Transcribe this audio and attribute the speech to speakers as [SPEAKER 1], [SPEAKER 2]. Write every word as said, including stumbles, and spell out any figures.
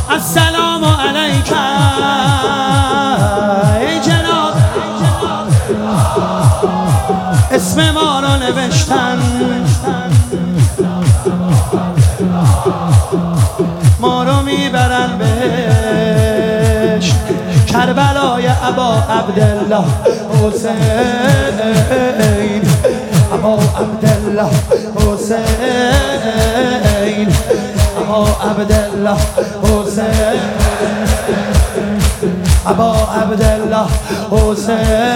[SPEAKER 1] السلام علیک ای جناب. اسم ما رو نوشتن، ما رو میبرن بهش. کربلای ابا عبدالله حسین، ابا عبدالله حسین، ابا عبدالله حسین، ابا عبدالله حسین.